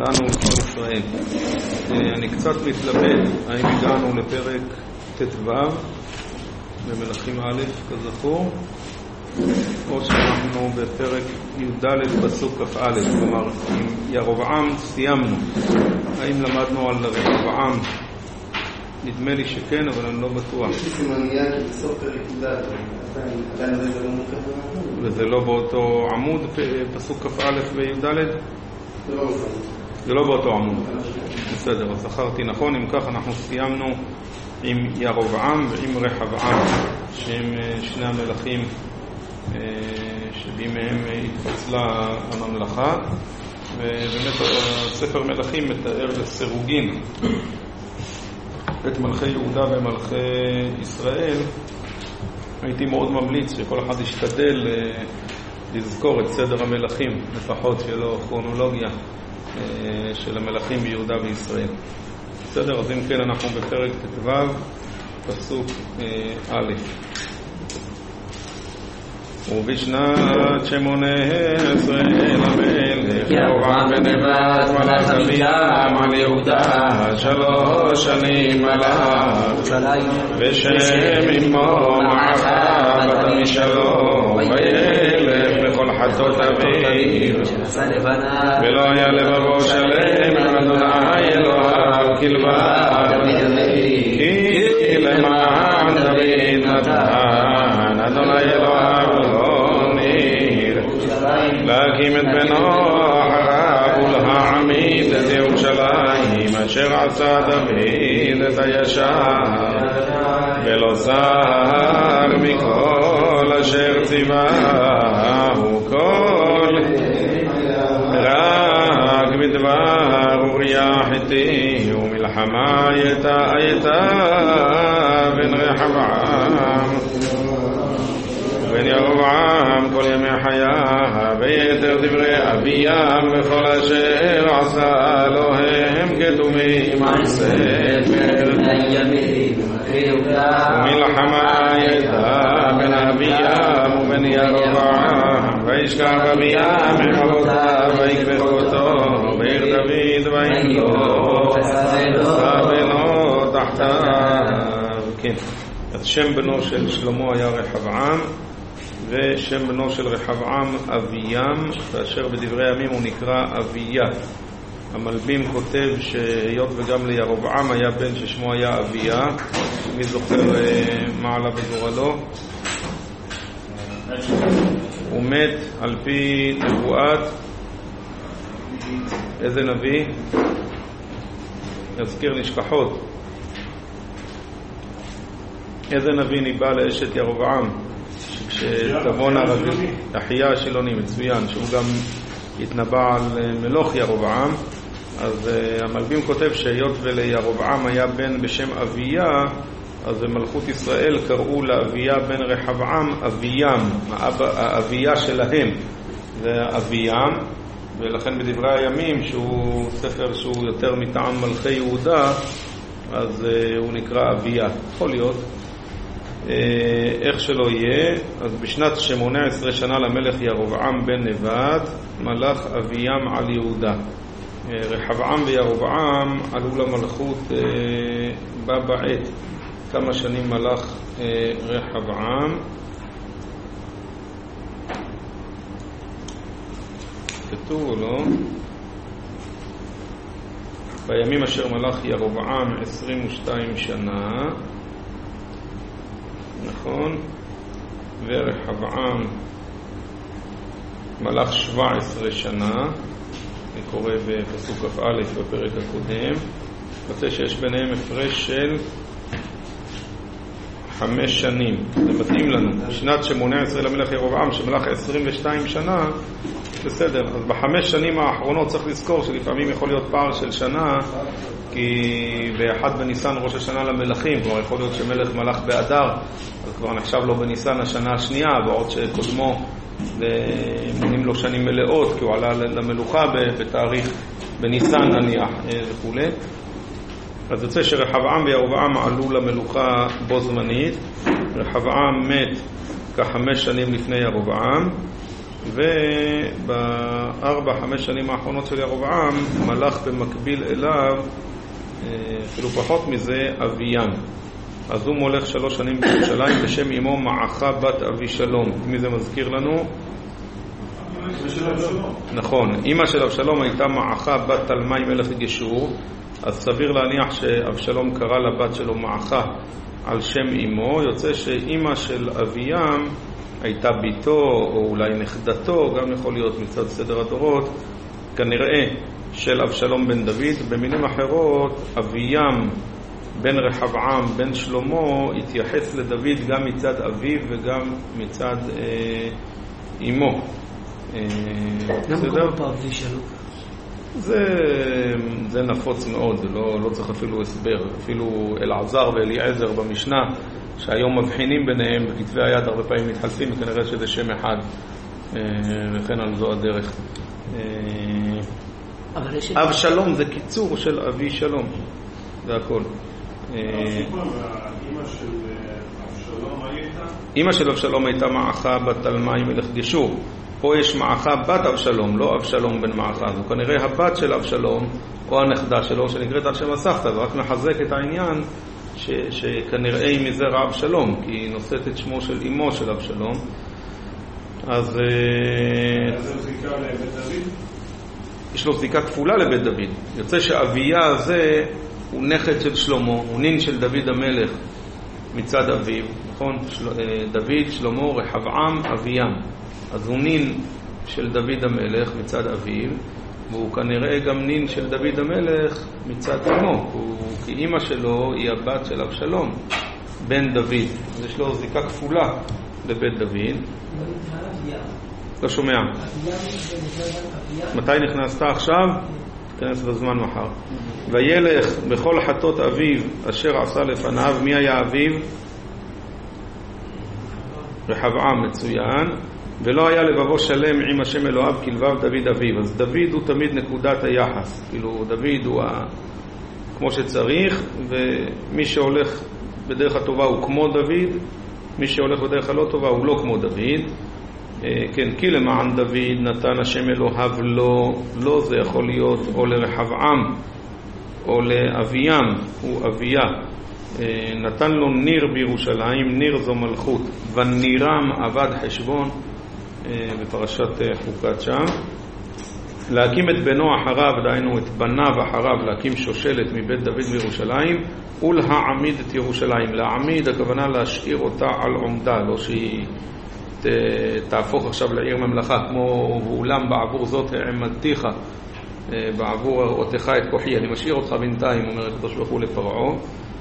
לנו כל ישראל. אני קצת מתלבט האם הגענו לפרק ט"ו במלכים א' כזכור, או שאנחנו בפרק י"ד פסוק כ"א, כלומר עם ירבעם סיימנו. האם למדנו על ירבעם? נדמה לי שכן, אבל אני לא בטוח. וזה לא באותו עמוד, פסוק כ"א וי"ד? זה לא באותו עמוד. בסדר, אז זכרתי נכון. אם כך, אנחנו סיימנו עם ירבעם ועם רחבעם, שהם שני המלכים שבימיהם התפצלה הממלכה. ובאמת ספר מלכים מתאר לסירוגין את מלכי יהודה ומלכי ישראל. הייתי מאוד ממליץ שכל אחד ישתדל לזכור את סדר המלכים, לפחות שלא כרונולוגיה של המלכים ביהודה וישראל. בסדר, אז אם כן אנחנו בפרק ט"ו פסוק א'. ובשנת 18 למלך ירבעם בן נבט מלך אבייים על יהודה 3 שנים מלך, ושם אמו מעכה בת משלו, וילך בכל חטאות אביו, ולא היה לבבו שלם עם אדוני אלוהיו כלבד, כי למען דוד נתן אדוני אלוהיו להקים את בנו אחריו ולהעמיד את ירושלים אשר עשה דוד את הישר, ולא סר מכל אשר ציווהו כל, רק בדבר אוריה החיתי ומלחמה הייתה בין רחבעם ובן ירבעם כל ימי חייו, ויתר דברי אביהם וכל אשר עשה אלוהם כתובים על ספר, ומלחמה הייתה בין אביהם ובן ירבעם, וישכב אביהם מחלותיו ויקבח אותו בעיר דוד וימלוך ובנו תחתיו. כן, אז שם בנו של שלמה היה רחבעם, ושם בנו של רחבעם אביים, כאשר בדברי הימים הוא נקרא אביה. המלבים כותב שהיות וגם לירבעם היה בן ששמו היה אביה. מי זוכר מה עלה בגורלו? הוא מת על פי נבואת איזה נביא? יזכיר נשכחות. איזה נביא ניבא לאשת ירבעם שתבון אחיה השילוני, מצוין, שהוא גם התנבא על מלוך ירבעם. אז המלבים כותב שהיות ולירבעם היה בן בשם אביה, אז במלכות ישראל קראו לאביה בן רחבעם אביים, האביה שלהם זה אביים, ולכן בדברי הימים שהוא ספר שהוא יותר מטעם מלכי יהודה, אז הוא נקרא אביה. יכול להיות איך שלא יהיה. אז בשנת 18 שנה למלך ירבעם בן נבט מלך אביים על יהודה. רחבעם וירבעם עלו למלכות בה בעת. כמה שנים מלך רחבעם? כתוב לא? בימים אשר מלך ירבעם 22 שנה, נכון? ורחבעם מלך 17 שנה, אני קורא בפסוק כ"א בפרק הקודם. רוצה שיש ביניהם הפרש של 5 שנים. זה מתאים לנו. שנת 18 למלך ירבעם שמלך 22 שנה, בסדר. אז ב5 שנים האחרונות צריך לזכור שלפעמים יכול להיות פער של שנה, כי באחד בניסן ראש השנה למלכים, כבר יכול להיות שמלך מלך באדר, אז כבר נחשב לו בניסן השנה השנייה, בעוד שקודמו מונים לו שנים מלאות, כי הוא עלה למלוכה בתאריך בניסן נניח וכו'. אז יוצא שרחבעם וירבעם עלו למלוכה בו זמנית. רחבעם מת כ5 שנים לפני ירבעם, ב4-5 שנים האחרונות של ירבעם מלך במקביל אליו, אפילו פחות מזה, אביין. אז הוא מולך 3 שנים בירושלים בשם אמו מעכה בת אבישלום. מי זה מזכיר לנו? אמא של אבשלום. נכון, אמא של אבשלום הייתה מעכה בת תלמי מלך גשור, אז סביר להניח שאבשלום קרא לבת שלו מעכה על שם אמו. יוצא שאמא של אביין הייתה ביתו או אולי נכדתו, גם יכול להיות מצד סדר הדורות, כנראה של אבשלום בן דוד. במילים אחרות, אביין בן רחבעם בן שלמה התייחס לדוד גם מצד אביו וגם מצד אמו. למה קוראים פה אבישלום? זה נפוץ מאוד, לא צריך אפילו הסבר. אפילו אלעזר ואליעזר במשנה שהיום מבחינים ביניהם בכתבי היד הרבה פעמים מתחלפים, וכנראה שזה שם אחד, וכן על זו הדרך. אבשלום זה קיצור של אבי שלום, זה הכל. אמא של אבשלום הייתה מעכה בת תלמי מלך גשור. פה יש מעכה בת אבשלום, לא אבשלום בן מעכה. זו כנראה הבת של אבשלום או הנכדה שלו שנקראת על שם הסבתא. זה רק מחזק את העניין שכנראה היא מזרע אבשלום, כי היא נושאת את שמו של אמו של אבשלום. אז זה זיקה לבית דוד? יש לו זיקה כפולה לבית דוד. יוצא שאביה הזה הוא נכד של שלמה, הוא נין של דוד המלך מצד אביו, נכון? דוד, שלמה, רחבעם, אביין. אז הוא נין של דוד המלך מצד אביו, והוא כנראה גם נין של דוד המלך מצד אמו, כי אמא שלו היא הבת של אבשלום בן דוד. אז יש לו זיקה כפולה לבית דוד. לא שומע. מתי נכנסת עכשיו? תכנס בזמן מחר. וילך בכל חטות אביו אשר עשה לפניו. מי היה אביו? רחבעם, מצוין. ולא היה לבבו שלם עם השם אלוהיו כלבב דוד אביו. אז דוד הוא תמיד נקודת היחס, כאילו דוד הוא כמו שצריך, ומי שהולך בדרך הטובה הוא כמו דוד, מי שהולך בדרך הלא טובה הוא לא כמו דוד. כן, כי למען דוד נתן השם אלוהיו לא זה יכול להיות או לרחבעם או לאביין, הוא אביה. נתן לו ניר בירושלים, ניר זו מלכות, ונירם עבד חשבון בפרשת חוקת שם. להקים את בנו אחריו, דהיינו את בניו אחריו, להקים שושלת מבית דוד בירושלים, ולהעמיד את ירושלים. להעמיד הכוונה להשאיר אותה על עומדה, לא שהיא תהפוך עכשיו לעיר ממלכה, כמו ואולם בעבור זאת העמדתיך, בעבור הראותך את כוחי, אני משאיר אותך בינתיים, אומר הקדוש ברוך הוא לפרעה.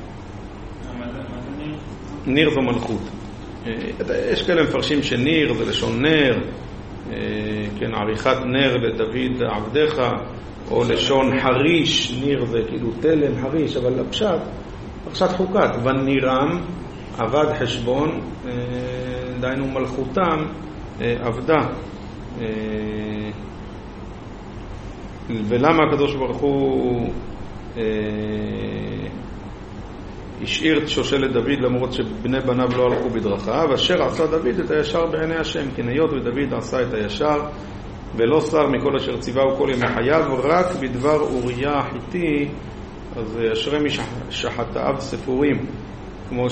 ניר זו מלכות. יש כאלה מפרשים שניר זה לשון נר, כן, עריכת נר לדוד עבדך, או לשון חריש, ניר זה כאילו תלם חריש, אבל הפשט חוקת, ונירם עבד חשבון, דהיינו מלכותם עבדה. ולמה הקדוש ברוך הוא השאיר את שושלת דוד למרות שבני בניו לא הלכו בדרכיו? אשר עשה דוד את הישר בעיני השם, כי היות ודוד עשה את הישר ולא שר מכל אשר ציווהו כל ימי חייו, רק בדבר אוריה החיתי. אז אשרי מי שחטאיו ספורים, כמו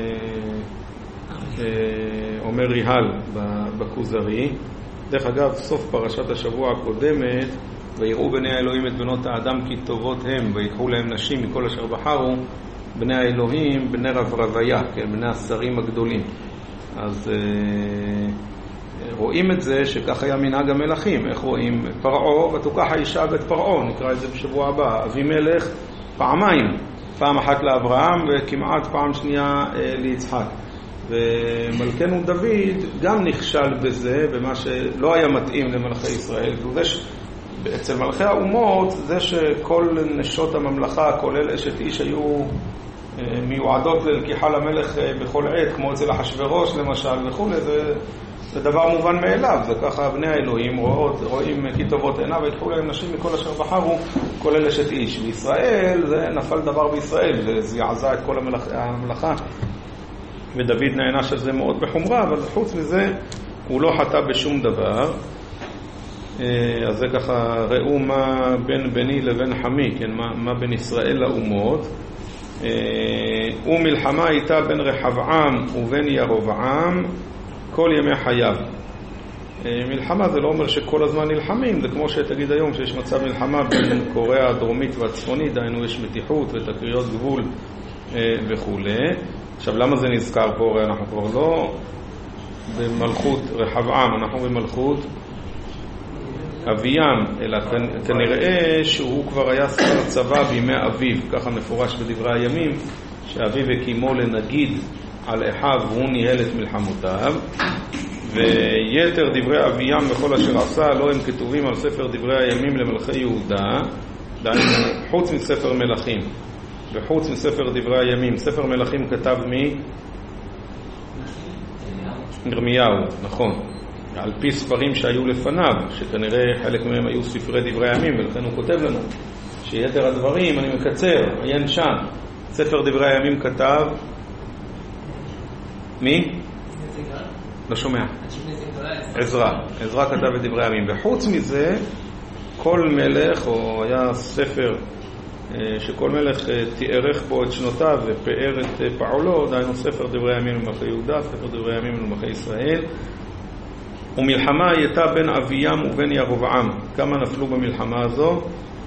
שאומר ריהל בכוזרי. דרך אגב, סוף פרשת השבוע הקודמת, ויראו בני האלוהים את בנות האדם כי טובות הם, ויקחו להם נשים מכל אשר בחרו, בני האלוהים בני רברביה, כן, בני השרים הגדולים. אז רואים את זה שכך היה מנהג המלכים. איך רואים? פרעה ותוקח האישה בית פרעה, נקרא את זה בשבוע הבא. אבימלך פעמיים, פעם אחת לאברהם וכמעט פעם שנייה ליצחק. ומלכנו דוד גם נכשל בזה, במה שלא היה מתאים למלכי ישראל. אצל מלכי האומות זה שכל נשות הממלכה, כולל אשת איש, היו מיועדות ללקיחה למלך בכל עת, כמו אצל אחשוורוש למשל וכו'. זה דבר מובן מאליו, זה ככה בני האלוהים רואים כי טובות עיניו ויקחו להם נשים מכל אשר בחרו, כולל אשת איש. בישראל זה נפל דבר בישראל, זה זעזע את כל הממלכה, ודוד נענש על זה מאוד בחומרה, אבל חוץ מזה הוא לא חטא בשום דבר. אז זה ככה, ראו מה בין בני לבין חמי, כן, מה בין ישראל לאומות. ומלחמה הייתה בין רחבעם ובין ירבעם כל ימי חייו. מלחמה זה לא אומר שכל הזמן נלחמים, זה כמו שתגיד היום שיש מצב מלחמה בין קוריאה הדרומית והצפונית, דהיינו יש מתיחות ותקריות גבול וכו'. עכשיו למה זה נזכר פה? הרי אנחנו כבר לא במלכות רחבעם, אנחנו במלכות אביהם, אלא כנראה שהוא כבר היה שר צבא בימי אביו, ככה מפורש בדברי הימים, שאביו הקימו לנגיד על אחיו והוא ניהל את מלחמותיו, ויתר דברי אביהם וכל אשר עשה לא הם כתובים על ספר דברי הימים למלכי יהודה, דהיינו חוץ מספר מלכים וחוץ מספר דברי הימים. ספר מלכים כתב מי? ירמיהו, נכון, על פי ספרים שהיו לפניו, שכנראה חלק מהם היו ספרי דברי הימים, ולכן הוא כותב לנו שיתר הדברים, אני מקצר, עיין שם, ספר דברי הימים כתב מי? לא שומע. עזרא כתב את דברי הימים. וחוץ מזה כל מלך, או היה ספר שכל מלך תיארך בו את שנותיו ופאר את פעולו, דהיינו ספר דברי הימים למלכי יהודה, ספר דברי הימים למלכי ישראל. ומלחמה הייתה בין אביהם ובין ירבעם. כמה נפלו במלחמה הזו?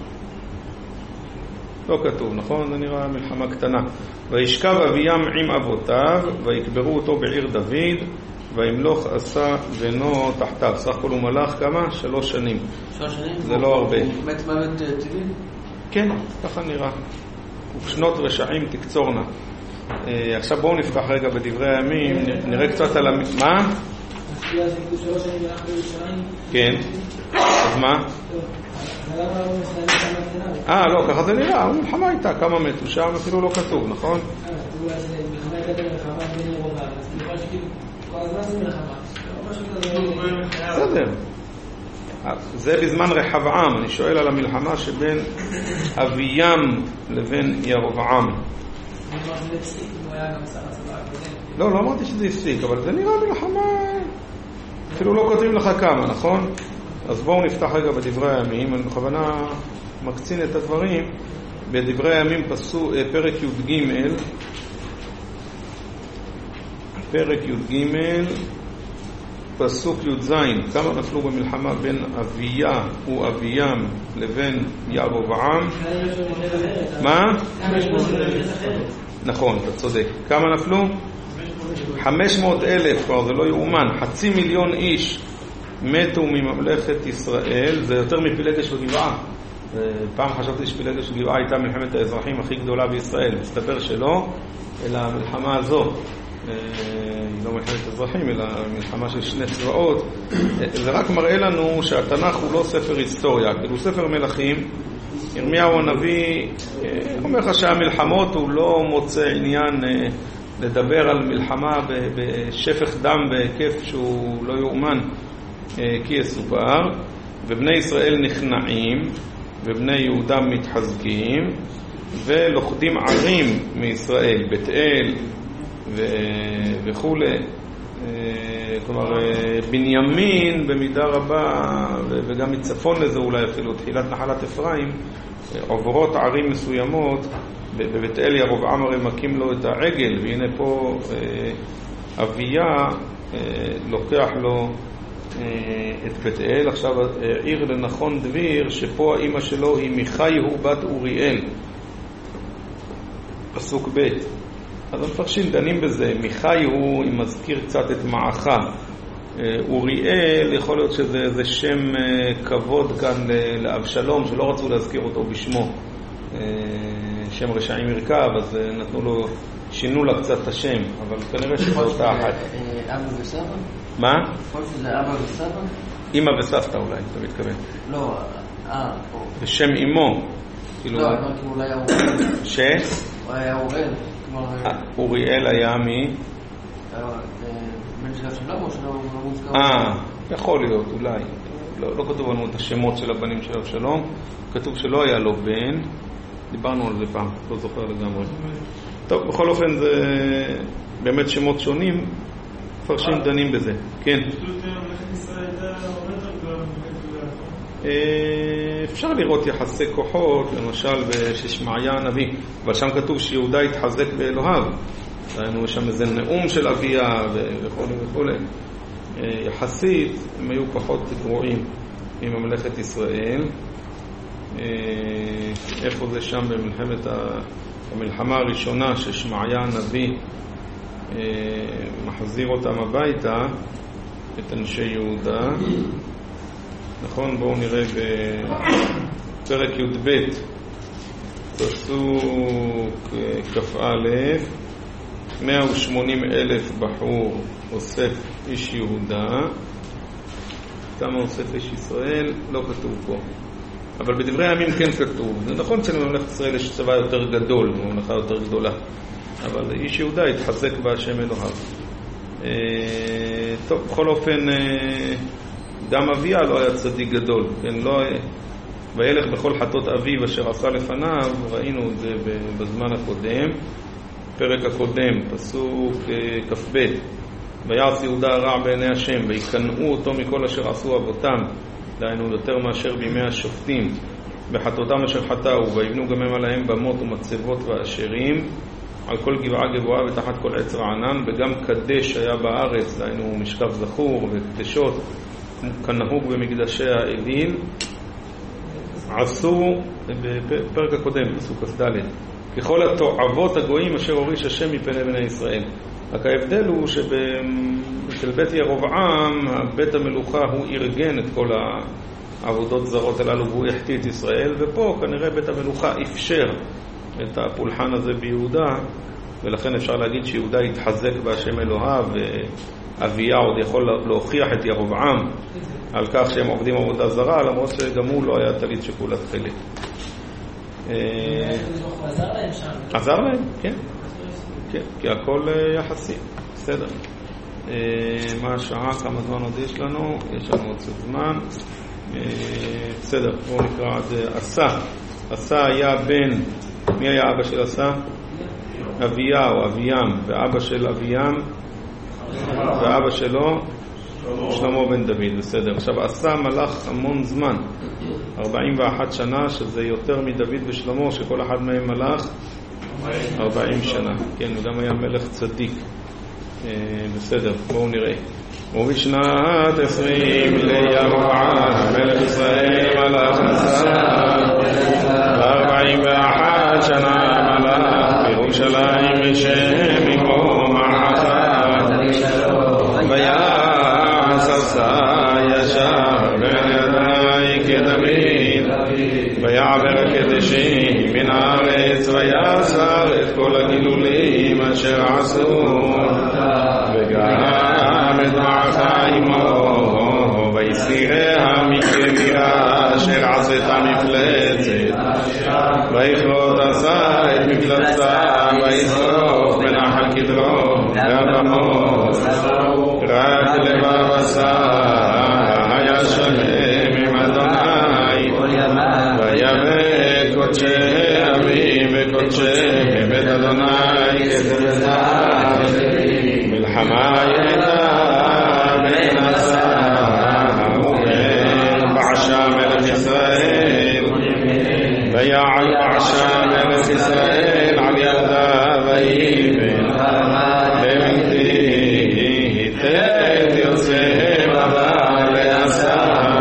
לא כתוב, נכון? זה נראה מלחמה קטנה. וישכב אביהם עם אבותיו ויקברו אותו בעיר דוד, וימלוך עשה בנו תחתיו. סך הכל הוא מלך כמה? 3 שנים. 3 שנים? זה לא הרבה. מת מוות טבעי? כן, ככה נראה. ושנות רשעים תקצורנה. עכשיו בואו נפתח רגע בדברי הימים, נראה קצת על מה? כן. אז מה? לא, ככה זה נראה. המלחמה הייתה, כמה מתו שם, אפילו לא כתוב, נכון? בסדר. זה בזמן רחבעם. אני שואל על המלחמה שבין אביהם לבין ירבעם. לא אמרתי שזה הפסיק, אבל זה נראה מלחמה, אפילו לא כותבים לך כמה, נכון? אז בואו נפתח רגע בדברי הימים. אני בכוונה מקצין את הדברים. בדברי הימים פרק י"ג, פרק י"ג פסוק י"ז. כמה נפלו במלחמה בין אביה ואביהם לבין ירבעם? מה? נכון, אתה צודק. כמה נפלו? 500,000, כבר זה לא יאומן. 500,000 איש מתו מממלכת ישראל. זה יותר מפילגש בגבעה. פעם חשבתי שפילגש בגבעה הייתה מלחמת האזרחים הכי גדולה בישראל. מסתבר שלא, אלא המלחמה הזו היא לא מלחמת אזרחים, אלא מלחמה של 2 צבאות. זה רק מראה לנו שהתנ"ך הוא לא ספר היסטוריה, כאילו ספר מלכים. ירמיהו הנביא אומר לך שהמלחמות הוא לא מוצא עניין לדבר על מלחמה בשפך דם בהיקף שהוא לא יאומן כי יסופר. ובני ישראל נכנעים ובני יהודה מתחזקים ולוכדים ערים מישראל, בית אל וכו'. כלומר בנימין במידה רבה, וגם מצפון לזה אולי אפילו תחילת נחלת אפרים, עוברות ערים מסוימות. בבית אל ירבעם הרי מקים לו את העגל, והנה פה אביה לוקח לו את בית אל. עכשיו עיר לנחון דביר שפה האמא שלו היא מיכאיהו בת אוריאל, פסוק ב'. אז המפרשים דנים בזה. מיכאיהו היא מזכיר קצת את מעכה. אוריאל יכול להיות שזה שם כבוד כאן לאבשלום, שלא רצו להזכיר אותו בשמו, שם רשעים ירכב, אז נתנו לו, שינו לה קצת את השם, אבל כנראה שזו אותה אחת. אבא וסבא? מה? יכול שזה אבא וסבא? אמא וסבתא אולי, אתה מתכוון. לא, ושם אמו. לא, אמרתי אולי אוריאל. ש? הוא היה אוריאל. אוריאל היה מי? בן של אבשלום או שלא מוזכר? יכול להיות, אולי. לא כתוב לנו את השמות של הבנים של אבשלום. כתוב שלא היה לו בן. דיברנו על זה פעם, לא זוכר לגמרי. טוב, בכל אופן זה באמת שמות שונים, מפרשים דנים בזה. כן. פשוט מלכת ישראל הייתה הרבה יותר גדולה ממלכת אפשר לראות יחסי כוחות, למשל בששמעיה הנביא, אבל שם כתוב שיהודה התחזק באלוהיו. ראינו שם איזה נאום של אביה וכו' וכו'. יחסית הם היו פחות גרועים מממלכת ישראל. איפה זה שם במלחמה הראשונה ששמעיה הנביא מחזיר אותם הביתה, את אנשי יהודה. נכון, בואו נראה בפרק י"ב, פסוק כ"א, 180,000 בחור אוסף איש יהודה. כמה אוסף איש ישראל? לא כתוב פה, אבל בדברי הימים כן כתוב. זה נכון שלממלכת ישראל יש צבא יותר גדול, ממלכה יותר גדולה, אבל איש יהודה התחזק בהשם אלוהיו. טוב, בכל אופן, גם אביה לא היה צדיק גדול, כן? לא, וילך בכל חטאות אביו אשר עשה לפניו, ראינו את זה בזמן הקודם, פרק הקודם, פסוק כ"ב, ויעש יהודה רע בעיני השם, ויקנאו אותו מכל אשר עשו אבותם, דהיינו יותר מאשר בימי השופטים, בחטאותם אשר חטאו, ויבנו גם הם עליהם במות ומצבות ואשרים, על כל גבעה גבוהה ותחת כל עץ רענן, וגם קדש היה בארץ, דהיינו משכב זכור וקדשות, כנהוג במקדשי האליל. עשו, בפרק הקודם, פסוק כ"ד, ככל התועבות הגויים אשר הוריש השם מפני בני ישראל. רק ההבדל הוא שבשל בית ירבעם, בית המלוכה הוא ארגן את כל העבודות זרות הללו והוא החטיא את ישראל, ופה כנראה בית המלוכה אפשר את הפולחן הזה ביהודה, ולכן אפשר להגיד שיהודה התחזק בהשם אלוהיו, ואביה עוד יכול להוכיח את ירבעם על כך שהם עובדים עבודה זרה, למרות שגם הוא לא היה טלית שכולה תכלת. עזר להם, כן, כי הכל יחסי. בסדר. מה השעה? כמה זמן עוד יש לנו? יש לנו עוד קצת זמן. בסדר, בואו נקרא את זה. עשה היה בן, מי היה אבא של עשה? אביה או אביים, ואבא של אביים ואבא שלו שלמה בן דוד. בסדר. עכשיו עשה מלך המון זמן, 41 שנה, שזה יותר מדוד ושלמה, שכל אחד מהם מלך 40 שנה. כן, הוא גם היה מלך צדיק. בסדר, בואו נראה. ובשנת 20 לירבעם מלך ישראל מלך עשה 41 שנה מלך בירושלים בשם אמו מעכה, ויעש עשה ישר בין ידי כדוד, ויעבר הקדשים מן הארץ, ויעשר את כל הגילולים אשר עשו, וגם את מעכה עמו, ויסיריה מכבירה אשר עשתה מפלצת, ויכרות עשה את מפלצתה, וישרוף בנחל קדרון והבמות, רק לבב עשה היה שלם עם אדוני, ויבא קודשי אביו וקודשי בית אדוני מלחמה ידע בין עשה ובין בעשה מלך ישראל, ויעל בעשה מלך ישראל על ידה ויבן למתי תת יוצא בבא לעשה,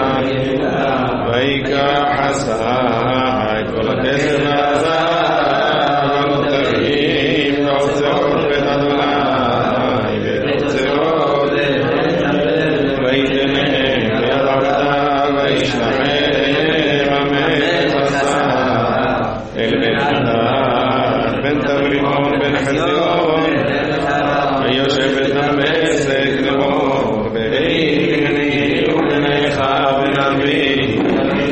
ויקח עשה את כל הכסף והזהב הנותרים ואוצרות בית אדוני ואוצרות ויתנם ביד עבדה וישלחם המלך עשה אל בן חדד בן תברימון בן חזיון, ויושב את דמשק לאמור בני ובניך בן אבי,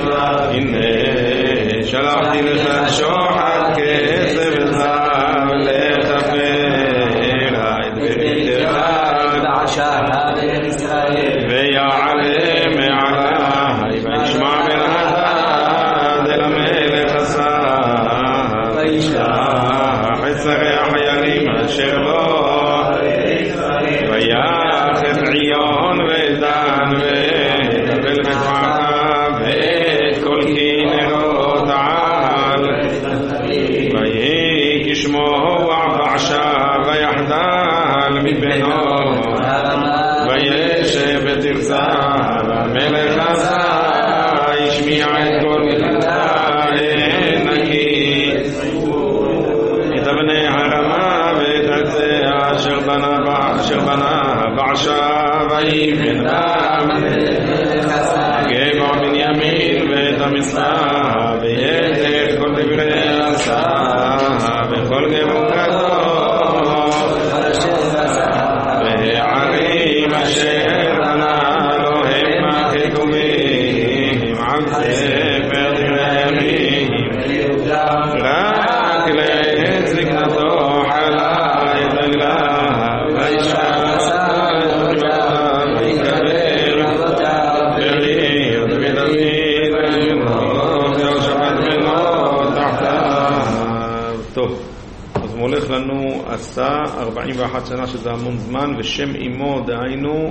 הנה שלחתי לך שוחד כסף וזהב לכפר את ביתך ויעלה מעלי, וישמע השמיע את כל גדולתה נקי את אבני הרמה ואת עצי אשר בנה ועכשיו ויבן גבע בנימין ואת המסע ויתך כל דברי עשה וכל גבוקתו והערים אשר בנה לו המה כתובים על ספר דברי ימים רק לעת זקנתו חלה את רגליו וישב הולך לנו עשה 41 שנה שזה המון זמן, ושם אמו דהיינו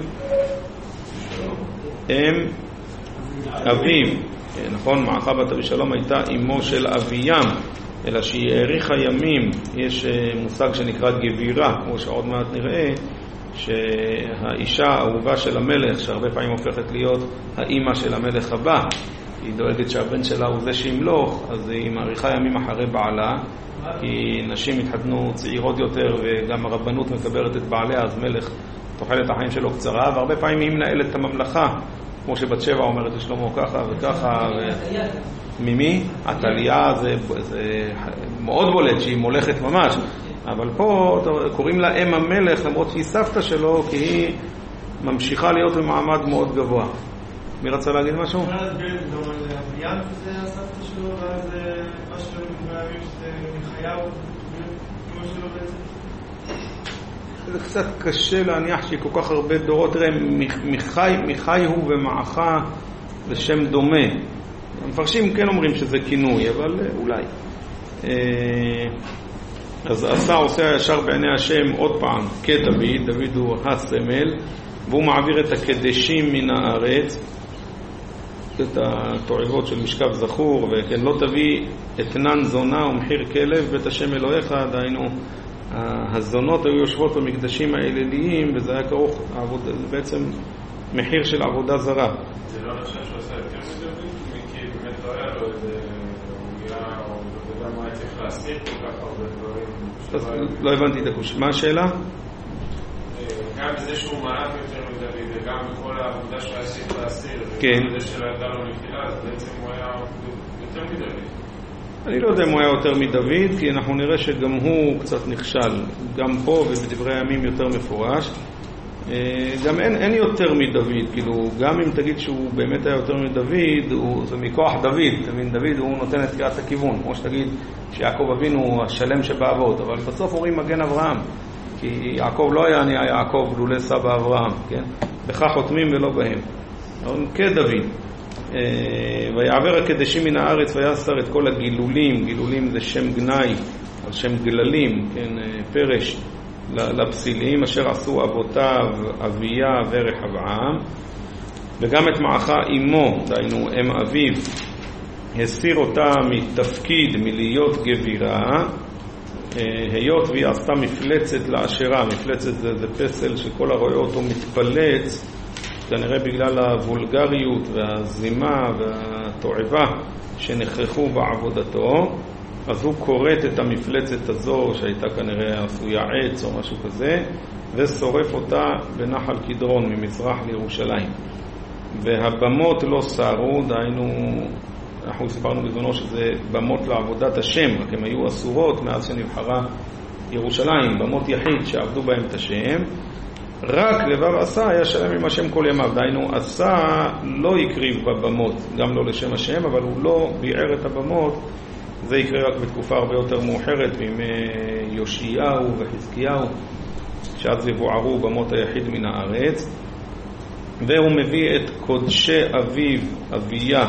אם אביו, נכון, מעכה בת אבישלום הייתה אמו של אביים, אלא שהיא האריכה ימים. יש מושג שנקרא גבירה, כמו שעוד מעט נראה, שהאישה האהובה של המלך, שהרבה פעמים הופכת להיות האימא של המלך הבא, היא דואגת שהבן שלה הוא זה שימלוך, אז היא מאריכה ימים אחרי בעלה, כי נשים התחתנו צעירות יותר וגם הרבנות מקברת את בעליה, אז מלך תוחלת החיים שלו קצרה, והרבה פעמים היא מנהלת את הממלכה, כמו שבת שבע אומרת לשלמה ככה וככה. ממי? עתליה זה מאוד בולט שהיא מולכת ממש, אבל פה קוראים לה אם המלך למרות שהיא סבתא שלו, כי היא ממשיכה להיות במעמד מאוד גבוה. מי רצה להגיד משהו? אביין זה הסבתא שלו, ואז מה שלו מתביימים שזה מחייו, כמו שלו בעצם? זה קצת קשה להניח שהיא כל כך הרבה דורות. תראה, מחי הוא ומעכה זה שם דומה. המפרשים כן אומרים שזה כינוי, אבל אולי. אז עשה עושה ישר בעיני השם עוד פעם כדוד, דוד הוא הסמל, והוא מעביר את הקדשים מן הארץ, את התועבות של משכב זכור, וכן לא תביא אתנן זונה ומחיר כלב בית השם אלוהיך, דהיינו הזונות היו יושבות במקדשים האליליים, וזה היה כרוך זה בעצם מחיר של עבודה זרה. זה לא נחשב שהוא עשה יותר מדוד, כי באמת לא היה לו איזה הוגיה או יודע מה צריך להסתיר כל כך הרבה דברים. לא הבנתי את הקוש. מה השאלה? גם בזה שהוא מעט יותר מדוד וגם בכל העבודה שהוא היה להסתיר, כן. ובזה שלא ידע לו נפילה, אז בעצם הוא היה יותר מדוד. אני לא יודע אם הוא היה יותר מדוד, כי אנחנו נראה שגם הוא קצת נכשל, גם פה ובדברי הימים יותר מפורש. גם אין יותר מדוד, כאילו גם אם תגיד שהוא באמת היה יותר מדוד, זה מכוח דוד, תבין, דוד הוא נותן את קריאת הכיוון, כמו שתגיד שיעקב אבינו הוא השלם שבאבות, אבל בסוף אומרים מגן אברהם, כי יעקב לא היה נהיה יעקב לולא סבא אברהם, כן? בכך חותמים ולא בהם, כדוד. ויעבר הקדשים מן הארץ ויסר את כל הגילולים, גילולים זה שם גנאי, על שם גללים, כן, פרש לפסילים אשר עשו אבותיו אביה ורחבעם, וגם את מעכה אמו, דהיינו אם אביו, הסיר אותה מתפקיד מלהיות גבירה, היות והיא עשתה מפלצת לאשרה. מפלצת זה פסל שכל הרואה אותו מתפלץ, כנראה בגלל הוולגריות והזימה והתועבה שנכרחו בעבודתו, אז הוא קורט את המפלצת הזו שהייתה כנראה עשויה עץ או משהו כזה, ושורף אותה בנחל קדרון ממזרח לירושלים. והבמות לא סערו, דהיינו אנחנו הסברנו בזמנו שזה במות לעבודת השם, רק הן היו אסורות מאז שנבחרה ירושלים, במות יחיד שעבדו בהם את השם. רק לבב עשה היה שלם עם השם כל ימיו, דהיינו עשה לא יקריב בבמות, גם לא לשם השם, אבל הוא לא ביער את הבמות. זה יקרה רק בתקופה הרבה יותר מאוחרת, בימי יאשיהו וחזקיהו, שאז יבוערו במות היחיד מן הארץ. והוא מביא את קודשי אביו אביה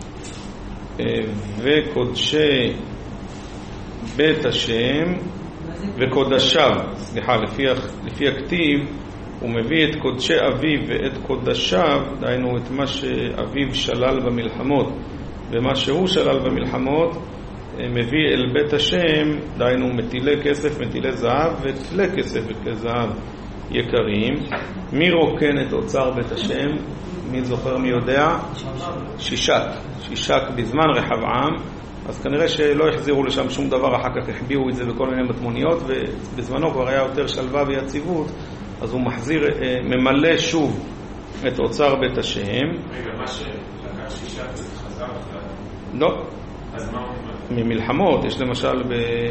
וקודשי בית השם וקודשיו, סליחה, לפי הכתיב הוא מביא את קודשי אביו ואת קודשיו, דהיינו את מה שאביו שלל במלחמות ומה שהוא שלל במלחמות מביא אל בית השם, דהיינו מטילי כסף, מטילי זהב וכלי כסף וכלי זהב יקרים. מי רוקן את אוצר בית השם? מי זוכר, מי יודע? שישק בזמן רחבעם, אז כנראה שלא החזירו לשם שום דבר, אחר כך החביאו את זה בכל מיני מטמוניות, ובזמנו כבר היה יותר שלווה ויציבות, אז הוא ממלא שוב את אוצר בית השם. רגע, מה שלקח שישק זה חזר אחרי? לא. אז מה הוא אומר? ממלחמות, יש למשל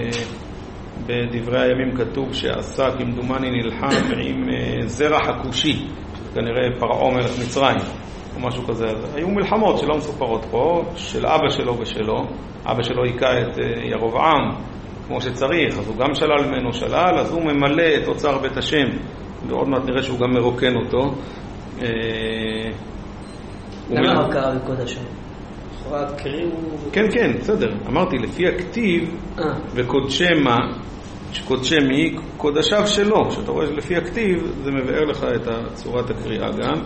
בדברי הימים כתוב שעשה כמדומני נלחם עם זרח הכושי, שזה כנראה פרעה מלך מצרים או משהו כזה. היו מלחמות שלא מסופרות פה, של אבא שלו ושלו. אבא שלו היקע את ירבעם כמו שצריך, אז הוא גם שלל ממנו שלל, אז הוא ממלא את אוצר בית השם, ועוד מעט נראה שהוא גם מרוקן אותו. למה רק קרא בקוד השם? לכאורה קריאו... כן, כן, בסדר. אמרתי, לפי הכתיב וקודשי מה, שקודשי מי, קודשיו שלו. שאתה רואה שלפי הכתיב זה מבאר לך את צורת הקריאה גם.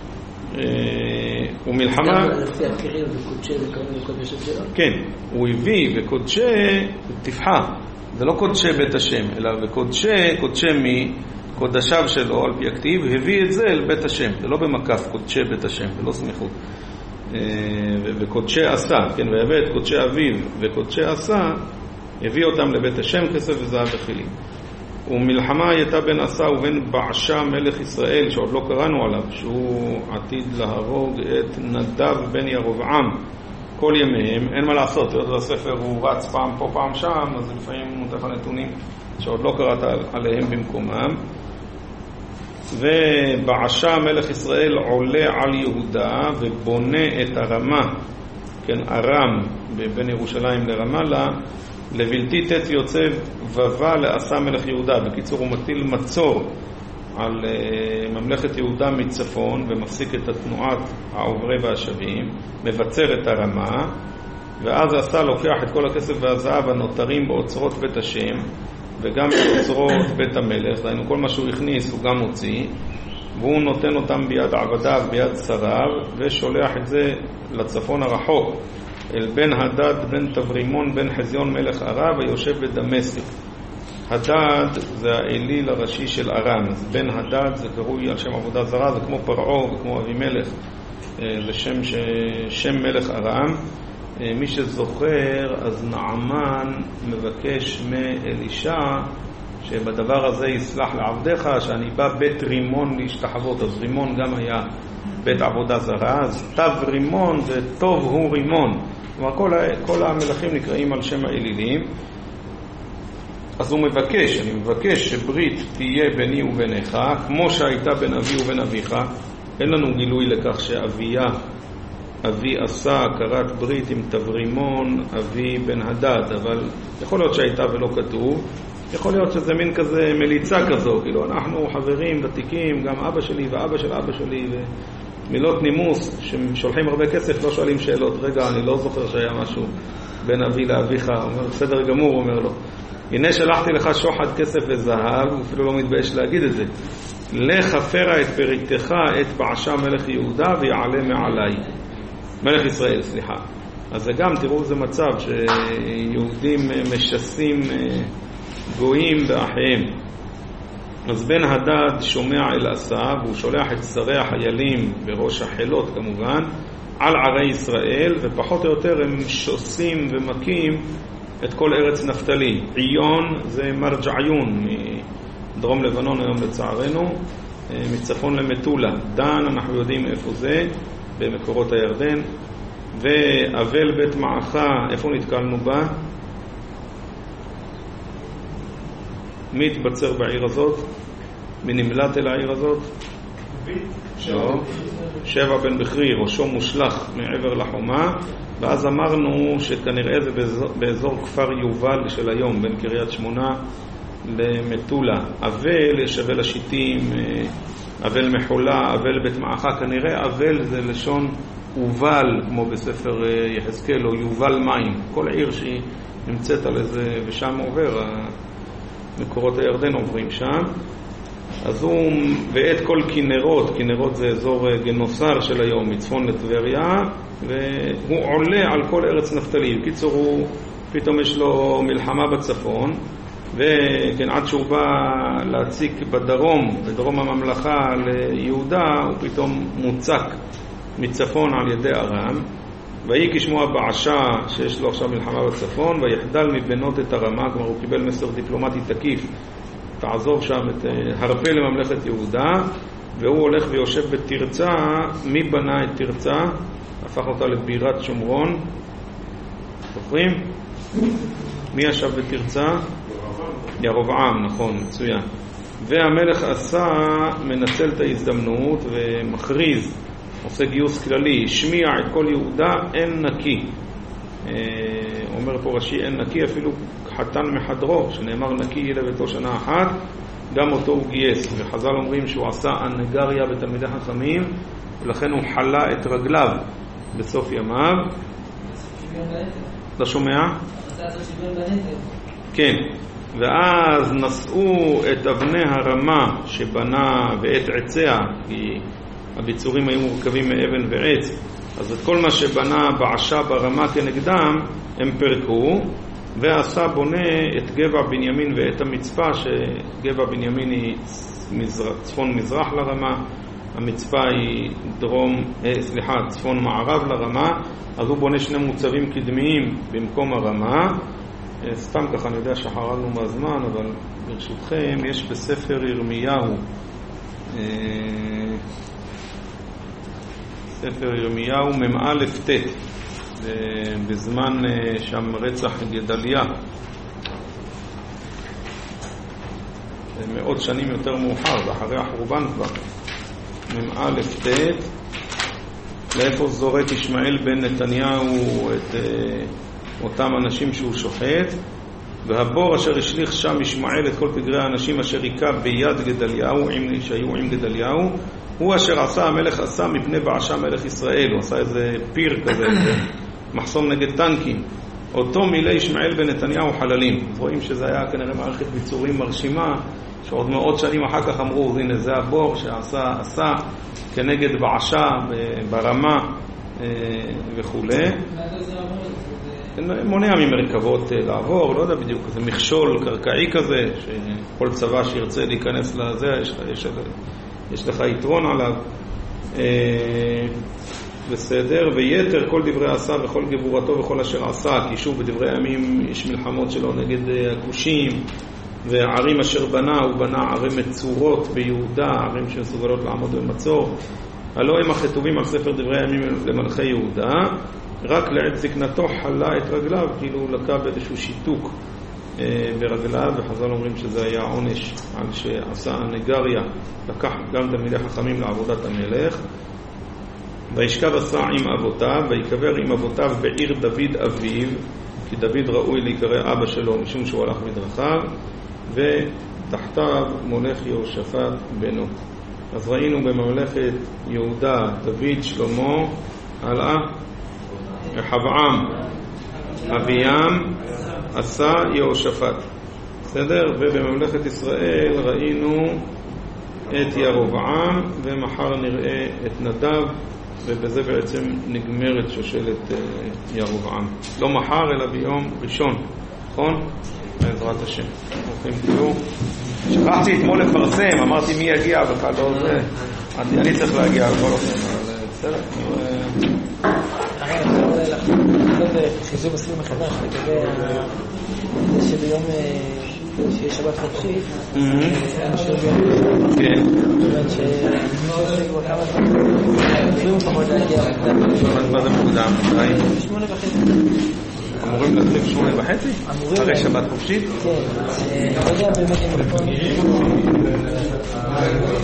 ומלחמה... גם לפי הקריאו וקודשי זה קוראים לקודשיו שלו? כן, הוא הביא וקודשי תפחה. זה לא קודשי בית השם, אלא וקודשי, קודשי מי, קודשיו שלו על פי הכתיב, הביא את זה אל בית השם. זה לא במקף קודשי בית השם, זה לא סמיכות. וקודשי עשה, כן, והביא את קודשי אביו וקודשי עשה, הביא אותם לבית השם כסף וזהב וכלים. ומלחמה הייתה בין עשה ובין בעשה מלך ישראל, שעוד לא קראנו עליו, שהוא עתיד להרוג את נדב בן ירבעם כל ימיהם. אין מה לעשות, הספר הוא רץ פעם פה פעם שם, אז לפעמים הוא נותן לך נתונים שעוד לא קראת עליהם במקומם. ובעשה מלך ישראל עולה על יהודה ובונה את הרמה, כן, ארם בין ירושלים לרמאללה, לבלתי תת יוצב ובא לעשה מלך יהודה. בקיצור, הוא מטיל מצור על ממלכת יהודה מצפון ומפסיק את התנועת העוברי והשבים, מבצר את הרמה, ואז עשה לוקח את כל הכסף והזהב הנותרים באוצרות בית השם וגם באוצרות בית המלך, דהיינו כל מה שהוא הכניס הוא גם הוציא, והוא נותן אותם ביד עבדיו, ביד שריו, ושולח את זה לצפון הרחוק אל בן הדד בן תברימון בן חזיון מלך ערב היושב בדמשק. הדד זה האליל הראשי של ארם. בן הדד זה קרוי על שם עבודה זרה, זה כמו פרעה וכמו אבימלך, זה שם מלך ארם. מי שזוכר, אז נעמן מבקש מאלישע שבדבר הזה יסלח לעבדך, שאני בא בית רימון להשתחוות. אז רימון גם היה בית עבודה זרה, אז תו רימון זה טוב הוא רימון. כלומר כל המלכים נקראים על שם האלילים. אז הוא מבקש, אני מבקש שברית תהיה ביני וביניך כמו שהייתה בין אבי ובין אביך. אין לנו גילוי לכך שאביה אבי עשה כרת ברית עם תברימון אבי בן הדד, אבל יכול להיות שהייתה ולא כתוב. יכול להיות שזה מין כזה מליצה כזו, כאילו אנחנו חברים ותיקים, גם אבא שלי ואבא של אבא שלי, ומילות נימוס ששולחים הרבה כסף, לא שואלים שאלות. רגע, אני לא זוכר שהיה משהו בין אבי לאביך. אומר, בסדר גמור, אומר לו, הנה שלחתי לך שוחד כסף וזהב, הוא אפילו לא מתבייש להגיד את זה, לך הפרה את פריתך את בעשה מלך יהודה ויעלה מעלי, מלך ישראל, סליחה. אז זה גם, תראו, זה מצב שיהודים משסים גויים באחיהם. אז בן הדד שומע אל עשה, והוא שולח את שרי החיילים בראש החילות כמובן על ערי ישראל, ופחות או יותר הם שוסים ומקים את כל ארץ נפתלי. עיון זה מרג'עיון מדרום לבנון היום לצערנו, מצפון למטולה. דן אנחנו יודעים איפה זה, במקורות הירדן. ואבל בית מעכה, איפה נתקלנו בה? מי התבצר בעיר הזאת? מי נמלט אל העיר הזאת? לא. שבע בן בכרי, ראשו מושלח מעבר לחומה. ואז אמרנו שכנראה זה באזור כפר יובל של היום, בין קריית שמונה למטולה. אבל יש אבל השיטים, אבל מחולה, אבל בית מעכה. כנראה אבל זה לשון הובל, כמו בספר יחזקאל, או יובל מים. כל עיר שהיא נמצאת על איזה, ושם עובר, מקורות הירדן עוברים שם. אז הוא, ואת כל כנרות, כנרות זה אזור גנוסר של היום, מצפון לטבריה, והוא עולה על כל ארץ נפתלי. בקיצור, הוא פתאום יש לו מלחמה בצפון, וכן, עד שהוא בא להציק בדרום, בדרום הממלכה ליהודה, הוא פתאום מוצק מצפון על ידי ארם, ויהי כשמוע בעשה שיש לו עכשיו מלחמה בצפון, ויחדל מבנות את הרמה, כלומר הוא קיבל מסר דיפלומטי תקיף, תעזוב שם, הרפה לממלכת יהודה, והוא הולך ויושב בתרצה. מי בנה את תרצה? הפך אותה לבירת שומרון. זוכרים? מי ישב בתרצה? ירבעם, נכון, מצוין. והמלך עשה מנצל את ההזדמנות ומכריז, עושה גיוס כללי, השמיע את כל יהודה, אין נקי. אומר פה רש"י, אין נקי, אפילו חתן מחדרו, שנאמר נקי יהיה לביתו שנה אחת, גם אותו הוא גייס. וחז"ל אומרים שהוא עשה הנגריה בתלמידי חכמים, ולכן הוא חלה את רגליו בסוף ימיו. לא שומע? כן. ואז נשאו את אבני הרמה שבנה ואת עציה, כי הביצורים היו מורכבים מאבן ועץ, אז את כל מה שבנה בעשה ברמה כנגדם הם פרקו, ועשה בונה את גבע בנימין ואת המצפה, שגבע בנימין היא צפון מזרח לרמה, המצפה היא צפון מערב לרמה, אז הוא בונה שני מוצבים קדמיים במקום הרמה. סתם ככה, אני יודע שחררנו מהזמן, אבל ברשותכם יש בספר ירמיהו, ספר ירמיהו ממ"א ט', בזמן שם רצח גדליה, מאות שנים יותר מאוחר, זה אחרי החורבן כבר. ממ"א ט', לאיפה זורק ישמעאל בן נתניהו את אותם אנשים שהוא שוחט, והבור אשר השליך שם ישמעאל את כל פגרי האנשים אשר היכה ביד גדליהו, שהיו עם גדליהו, הוא אשר עשה המלך עשה מפני בעשה מלך ישראל. הוא עשה איזה פיר כזה, מחסום נגד טנקים, אותו מילא ישמעאל בן נתניהו חללים. אז רואים שזה היה כנראה מערכת ביצורים מרשימה, שעוד מאות שנים אחר כך אמרו, הנה זה הבור שעשה כנגד בעשה ברמה וכו'. מונע ממרכבות לעבור, לא יודע בדיוק, זה מכשול קרקעי כזה, שכל צבא שירצה להיכנס לזה, יש לך יתרון עליו. בסדר. ויתר כל דברי עשה וכל גבורתו וכל אשר עשה, כי שוב בדברי הימים יש מלחמות שלו נגד הכושים, והערים אשר בנה, הוא בנה ערים מצורות ביהודה, ערים שמסוגלות לעמוד במצור. הלא הם הכתובים על ספר דברי הימים למלכי יהודה, רק לעת זקנתו חלה את רגליו, כאילו לקה באיזשהו שיתוק ברגליו, וחז"ל אומרים שזה היה עונש על שעשה הנגריה, לקח גם תלמידי חכמים לעבודת המלך. וישכב עשה עם אבותיו, ויקבר עם אבותיו בעיר דוד אביו, כי דוד ראוי להיקרא אבא שלו משום שהוא הלך בדרכיו, ותחתיו מולך יהושפט בנו. אז ראינו בממלכת יהודה דוד, שלמה, הלאה רחבעם, אביעם, עשה, יהושפט. בסדר? ובממלכת ישראל ראינו את ירבעם, ומחר נראה את נדב, ובזה בעצם נגמרת שושלת ירבעם. לא מחר אלא ביום ראשון, נכון? בעזרת השם. תראו, שכחתי אתמול לפרסם, אמרתי מי יגיע בכלל, לא זה. אני צריך להגיע לכל אופן, אבל בסדר. חיזור מסלול מחדש לגבי זה שביום שיש שבת חופשית אנשים ביום כן כיוון שכבר כמה דברים פחות להגיע מה זה מוקדם? 8:30 אמורים להתחיל 8:30? אחרי שבת חופשית? כן, לא יודע באמת אם